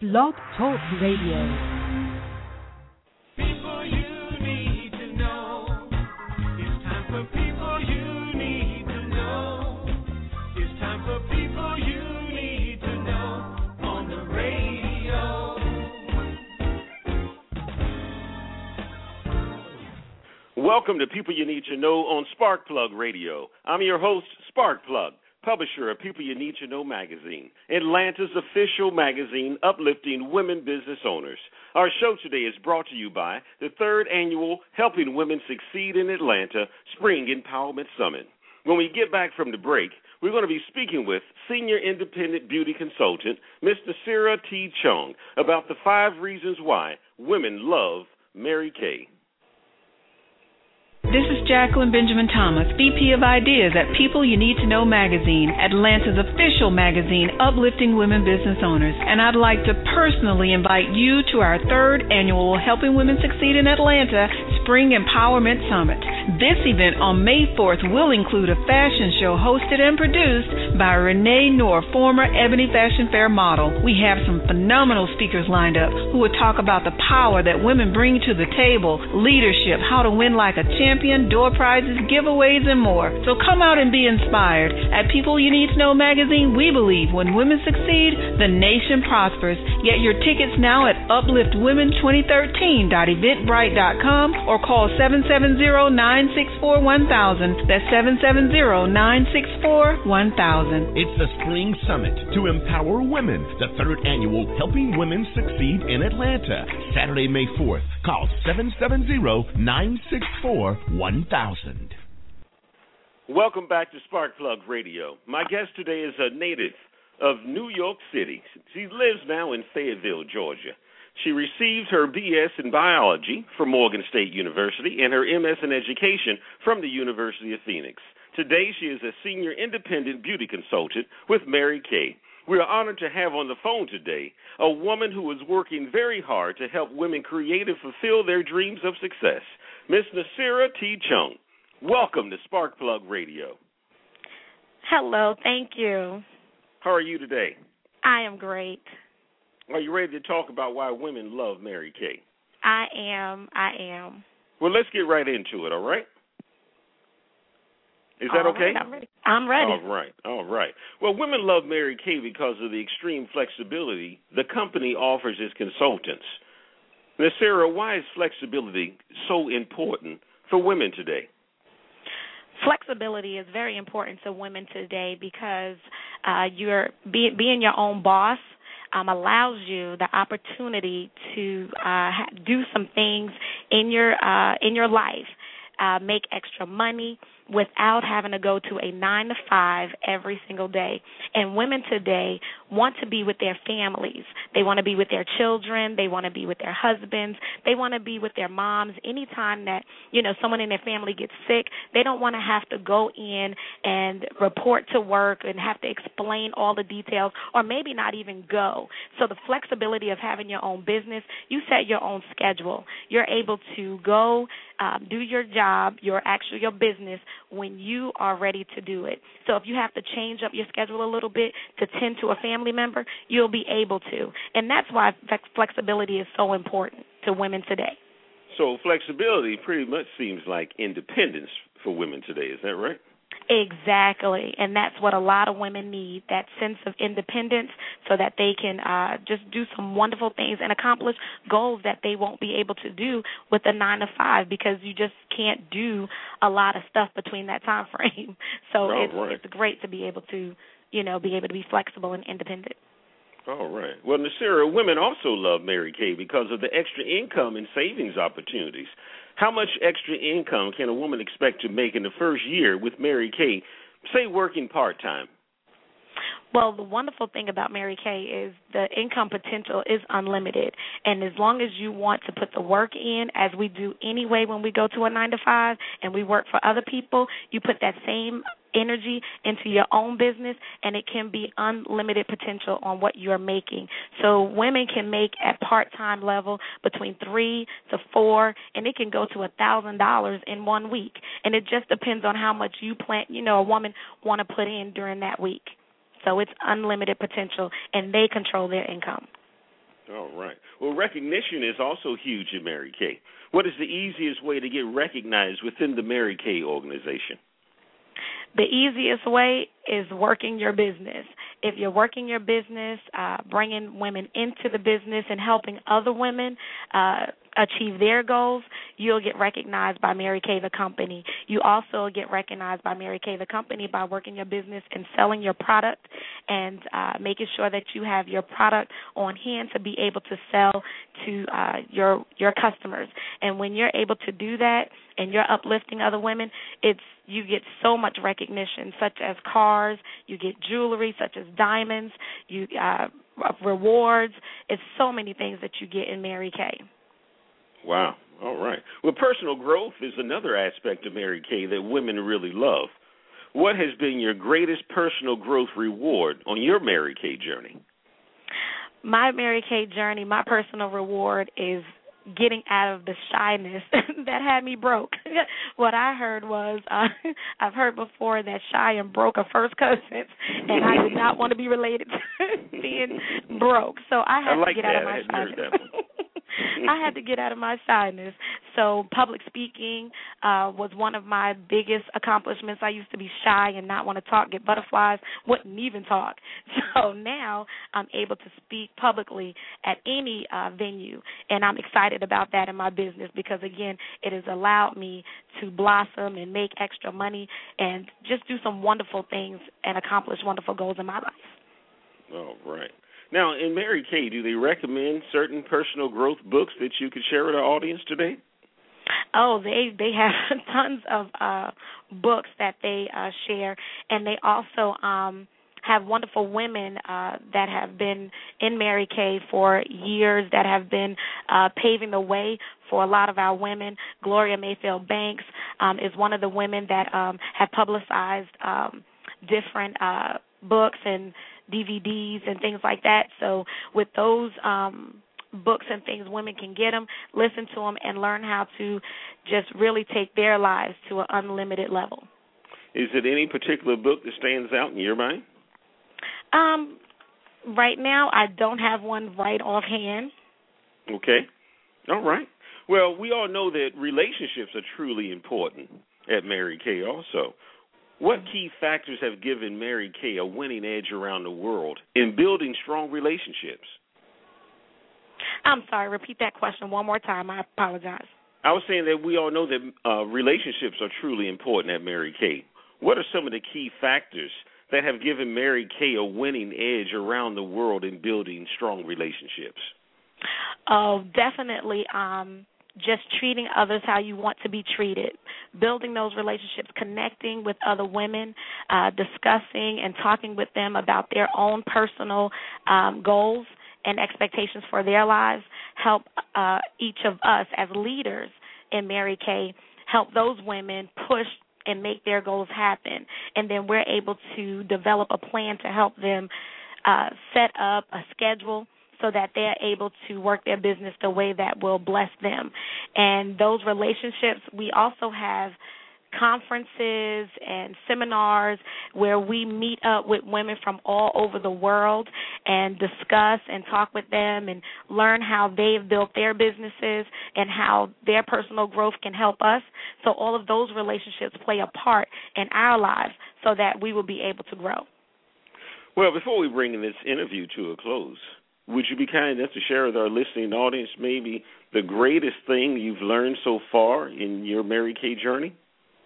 Blog Talk Radio. People you need to know. It's time for people you need to know. It's time for people you need to know on the radio. Welcome to People You Need to Know on Sparkplug Radio. I'm your host, Sparkplug, publisher of People You Need to Know magazine, Atlanta's official magazine uplifting women business owners. Our show today is brought to you by the third annual Helping Women Succeed in Atlanta Spring Empowerment Summit. When we get back from the break, we're going to be speaking with Senior Independent Beauty Consultant, Ms. Nasira T. Chung, about the 5 reasons why women love Mary Kay. This is Jacqueline Benjamin Thomas, VP of Ideas at People You Need to Know magazine, Atlanta's official magazine uplifting women business owners. And I'd like to personally invite you to our 3rd annual Helping Women Succeed in Atlanta Spring Empowerment Summit. This event on May 4th will include a fashion show hosted and produced by Renee Noor, former Ebony Fashion Fair model. We have some phenomenal speakers lined up who will talk about the power that women bring to the table, leadership, how to win like a champion, door prizes, giveaways, and more. So come out and be inspired. At People You Need to Know magazine, we believe when women succeed, the nation prospers. Get your tickets now at upliftwomen2013.eventbrite.com or call 770-964-1000. That's 770-964-1000. It's the Spring Summit to empower women, the 3rd annual Helping Women Succeed in Atlanta, Saturday, May 4th. Call 770-964-1000. Welcome back to Sparkplug Radio. My guest today is a native of New York City. She lives now in Fayetteville, Georgia. She received her B.S. in biology from Morgan State University and her M.S. in education from the University of Phoenix. Today, she is a senior independent beauty consultant with Mary Kay. We are honored to have on the phone today a woman who is working very hard to help women create and fulfill their dreams of success, Ms. Nasira T. Chung. Welcome to Sparkplug Radio. Hello, thank you. How are you today? I am great. Are you ready to talk about why women love Mary Kay? I am. Well, let's get right into it, all right? Is that okay? Right, I'm ready. All right. Well, women love Mary Kay because of the extreme flexibility the company offers its consultants. Nasira, why is flexibility so important for women today? Flexibility is very important to women today because you're being your own boss allows you the opportunity to do some things in your life, make extra money without having to go to a 9-to-5 every single day. And women today want to be with their families. They want to be with their children. They want to be with their husbands. They want to be with their moms. Anytime that, someone in their family gets sick, they don't want to have to go in and report to work and have to explain all the details or maybe not even go. So the flexibility of having your own business, you set your own schedule. You're able to go do your job, your business, when you are ready to do it. So if you have to change up your schedule a little bit to tend to a family member, you'll be able to. And that's why flexibility is so important to women today. So flexibility pretty much seems like independence for women today. Is that right? Exactly, and that's what a lot of women need, that sense of independence so that they can just do some wonderful things and accomplish goals that they won't be able to do with a 9-to-5 because you just can't do a lot of stuff between that time frame. So it's great to be able to, be flexible and independent. All right. Well, Nasira, women also love Mary Kay because of the extra income and savings opportunities. How much extra income can a woman expect to make in the first year with Mary Kay, say working part-time? Well, the wonderful thing about Mary Kay is the income potential is unlimited. And as long as you want to put the work in, as we do anyway when we go to a 9-to-5 and we work for other people, you put that same energy into your own business, and it can be unlimited potential on what you're making. So women can make at part-time level between 3 to 4, and it can go to $1,000 in 1 week. And it just depends on how much you plan, a woman want to put in during that week. So it's unlimited potential, and they control their income. All right. Well, recognition is also huge in Mary Kay. What is the easiest way to get recognized within the Mary Kay organization? The easiest way is working your business. If you're working your business, bringing women into the business and helping other women achieve their goals, you'll get recognized by Mary Kay, the company. You also get recognized by Mary Kay, the company, by working your business and selling your product and making sure that you have your product on hand to be able to sell to your customers. And when you're able to do that and you're uplifting other women, you get so much recognition, such as cars, you get jewelry, such as diamonds, you rewards. It's so many things that you get in Mary Kay. Wow. All right. Well, personal growth is another aspect of Mary Kay that women really love. What has been your greatest personal growth reward on your Mary Kay journey? My Mary Kay journey, my personal reward is getting out of the shyness that had me broke. What I heard was, I've heard before that shy and broke are first cousins, and I did not want to be related to being broke. So I had to get out of my shyness. I had to get out of my shyness. So public speaking was one of my biggest accomplishments. I used to be shy and not want to talk, get butterflies, wouldn't even talk. So now I'm able to speak publicly at any venue, and I'm excited about that in my business because, again, it has allowed me to blossom and make extra money and just do some wonderful things and accomplish wonderful goals in my life. All right. Now, in Mary Kay, do they recommend certain personal growth books that you could share with our audience today? Oh, they have tons of books that they share, and they also have wonderful women that have been in Mary Kay for years that have been paving the way for a lot of our women. Gloria Mayfield Banks is one of the women that have publicized different books and DVDs and things like that. So with those books and things, women can get them, listen to them, and learn how to just really take their lives to an unlimited level. Is it any particular book that stands out in your mind? Right now, I don't have one right offhand. Okay. All right. Well, we all know that relationships are truly important at Mary Kay also. What key factors have given Mary Kay a winning edge around the world in building strong relationships? I'm sorry, repeat that question one more time. I apologize. I was saying that we all know that relationships are truly important at Mary Kay. What are some of the key factors that have given Mary Kay a winning edge around the world in building strong relationships? Oh, definitely just treating others how you want to be treated, building those relationships, connecting with other women, discussing and talking with them about their own personal goals and expectations for their lives, help each of us as leaders in Mary Kay, help those women push and make their goals happen. And then we're able to develop a plan to help them set up a schedule so that they're able to work their business the way that will bless them. And those relationships, we also have conferences and seminars where we meet up with women from all over the world and discuss and talk with them and learn how they've built their businesses and how their personal growth can help us. So all of those relationships play a part in our lives so that we will be able to grow. Well, before we bring this interview to a close, would you be kind enough to share with our listening audience maybe the greatest thing you've learned so far in your Mary Kay journey?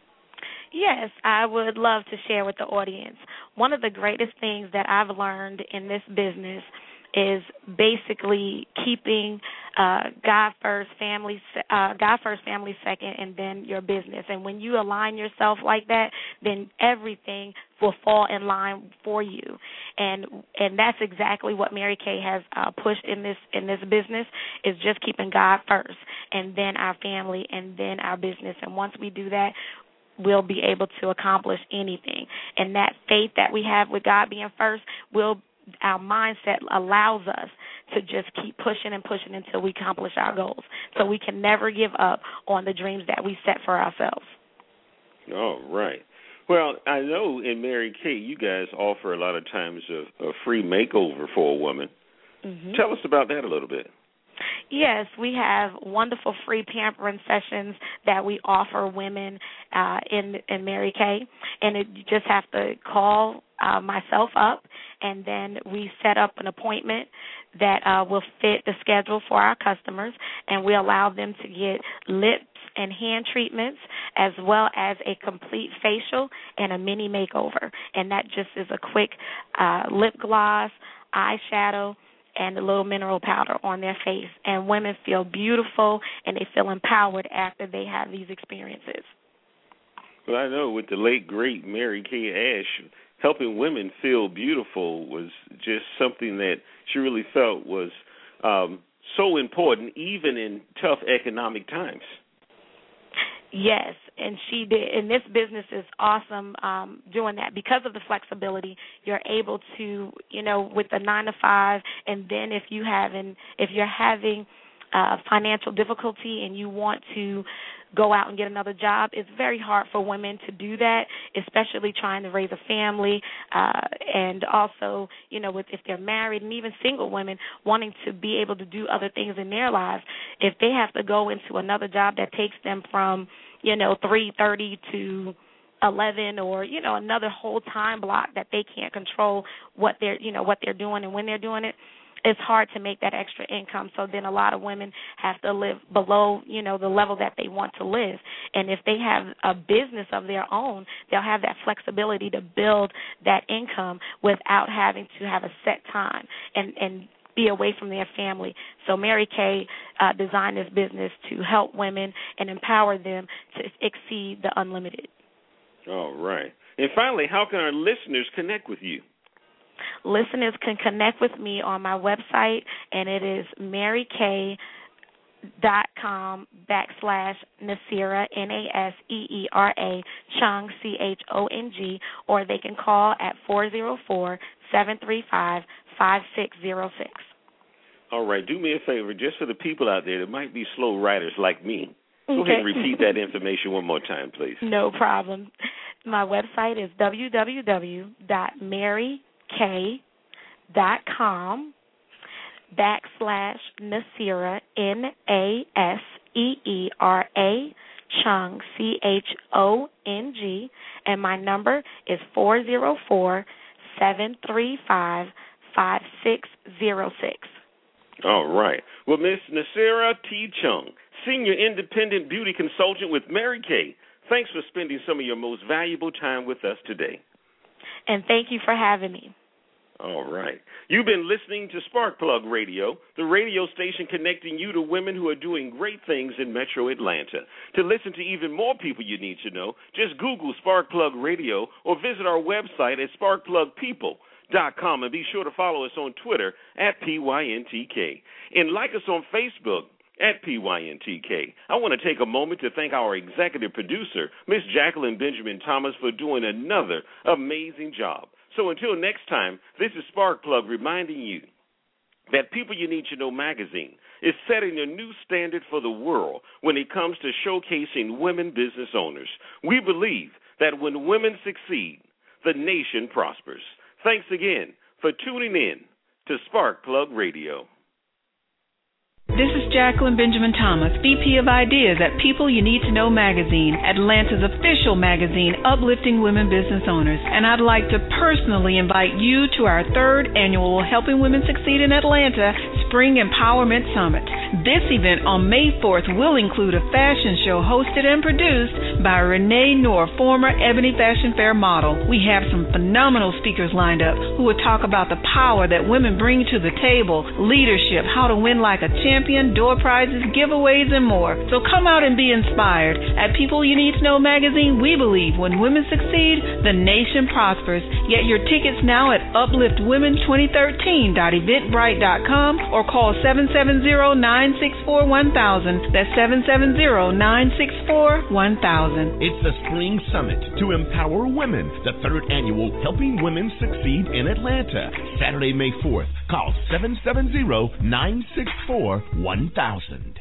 Yes, I would love to share with the audience. One of the greatest things that I've learned in this business is basically keeping God first, family second, and then your business. And when you align yourself like that, then everything will fall in line for you. And that's exactly what Mary Kay has pushed in this business, is just keeping God first, and then our family, and then our business. And once we do that, we'll be able to accomplish anything. And that faith that we have with God being first, our mindset allows us to just keep pushing and pushing until we accomplish our goals. So we can never give up on the dreams that we set for ourselves. All right. Well, I know in Mary Kay you guys offer a lot of times a free makeover for a woman. Mm-hmm. Tell us about that a little bit. Yes, we have wonderful free pampering sessions that we offer women in Mary Kay, and you just have to call myself up, and then we set up an appointment that will fit the schedule for our customers, and we allow them to get lips and hand treatments as well as a complete facial and a mini makeover, and that just is a quick lip gloss, eyeshadow, and a little mineral powder on their face. And women feel beautiful and they feel empowered after they have these experiences. Well, I know with the late, great Mary Kay Ash, helping women feel beautiful was just something that she really felt was so important, even in tough economic times. Yes, and she did. And this business is awesome doing that. Because of the flexibility, you're able to, with the 9 to 5, and then if you're having financial difficulty and you want to go out and get another job, it's very hard for women to do that, especially trying to raise a family, and also, if they're married, and even single women wanting to be able to do other things in their lives. If they have to go into another job that takes them from 3:30 to 11, or another whole time block that they can't control what they're doing and when they're doing it, it's hard to make that extra income. So then a lot of women have to live below, the level that they want to live. And if they have a business of their own, they'll have that flexibility to build that income without having to have a set time and be away from their family. So Mary Kay designed this business to help women and empower them to exceed the unlimited. All right. And finally, how can our listeners connect with you? Listeners can connect with me on my website, and it is maryk.com/Nasira, Naseera, Chung, Chong, or they can call at 404-735-5606. All right. Do me a favor, just for the people out there that might be slow writers like me. Go Okay. ahead and repeat that information one more time, please. No problem. My website is www.maryk.com/Nasira, Naseera, Chung, Chong, and my number is 404-735-5606. All right. Well, Miss Nasira T. Chung, Senior Independent Beauty Consultant with Mary Kay, thanks for spending some of your most valuable time with us today. And thank you for having me. All right. You've been listening to Sparkplug Radio, the radio station connecting you to women who are doing great things in Metro Atlanta. To listen to even more people you need to know, just Google Sparkplug Radio or visit our website at sparkplugpeople.com, and be sure to follow us on Twitter at PYNTK, and like us on Facebook at PYNTK. I want to take a moment to thank our executive producer, Miss Jacqueline Benjamin Thomas, for doing another amazing job. So until next time, this is Sparkplug reminding you that People You Need to Know magazine is setting a new standard for the world when it comes to showcasing women business owners. We believe that when women succeed, the nation prospers. Thanks again for tuning in to Sparkplug Radio. This is Jacqueline Benjamin Thomas, VP of Ideas at People You Need to Know magazine, Atlanta's official magazine uplifting women business owners. And I'd like to personally invite you to our 3rd annual Helping Women Succeed in Atlanta Spring Empowerment Summit. This event on May 4th will include a fashion show hosted and produced by Renee Noor, former Ebony Fashion Fair model. We have some phenomenal speakers lined up who will talk about the power that women bring to the table, leadership, how to win like a champion, door prizes, giveaways, and more. So come out and be inspired. At People You Need to Know magazine, we believe when women succeed, the nation prospers. Get your tickets now at upliftwomen2013.eventbrite.com or call 770-964-1000. That's 770-964-1000. It's the Spring Summit to empower women, the 3rd annual Helping Women Succeed in Atlanta. Saturday, May 4th. Call 770-964-1000.